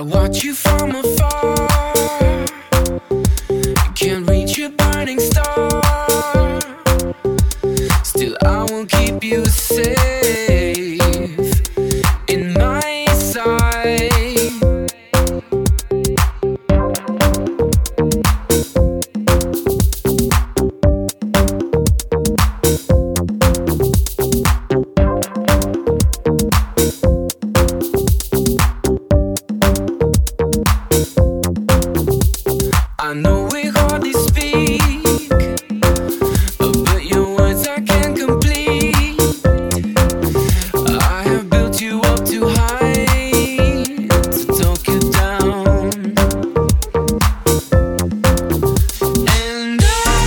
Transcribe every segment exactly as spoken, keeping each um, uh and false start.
watch you from afar. Can't reach your burning star. Still I will keep you safe in my sight. I know we hardly speak, but your words I can't complete. I have built you up too high to talk you down. And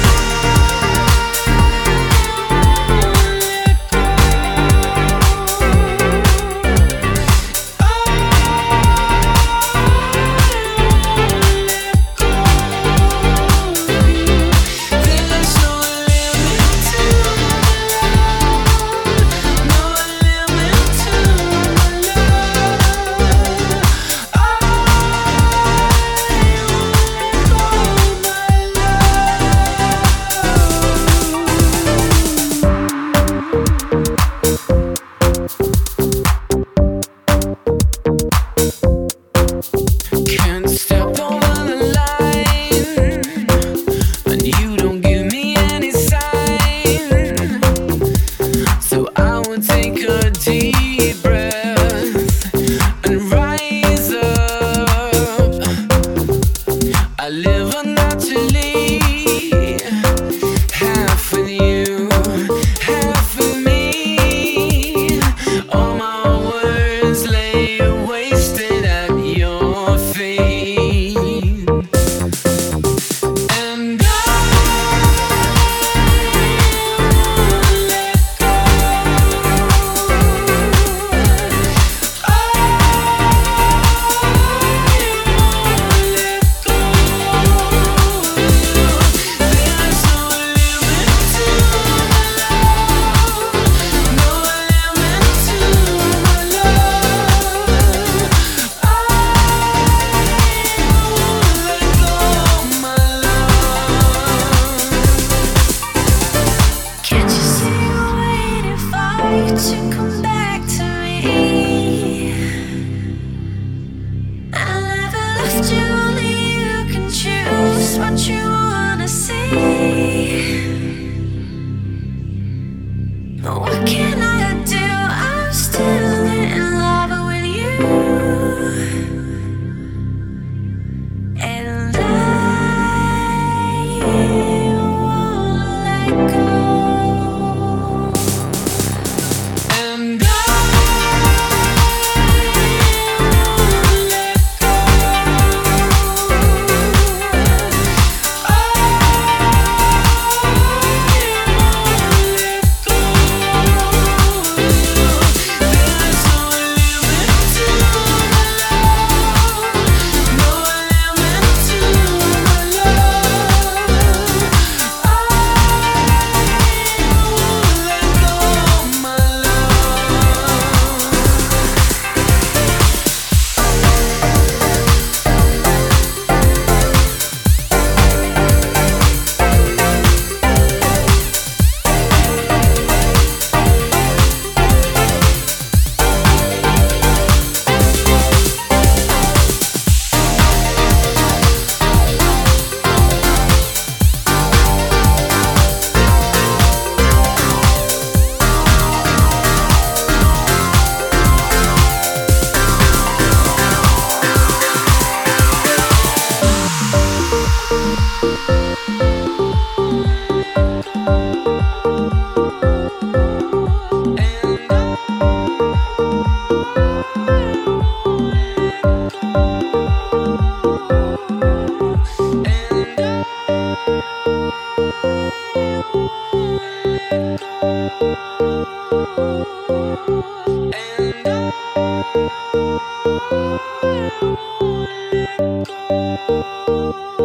can't step over the line, and you don't give me any sign. So I will take a deep breath and rise up. I live unnaturally, half with you, half with me. All my words lay wasted at your feet. And I let go. I let go. There's no limit to my love, no limit to my love. I let go, my love. Can't you see I'm waiting for you to come back to me? I never left you, only you can choose what you wanna see. What can I do? I'm still in love with you, and I won't let go. And I won't let go. I And I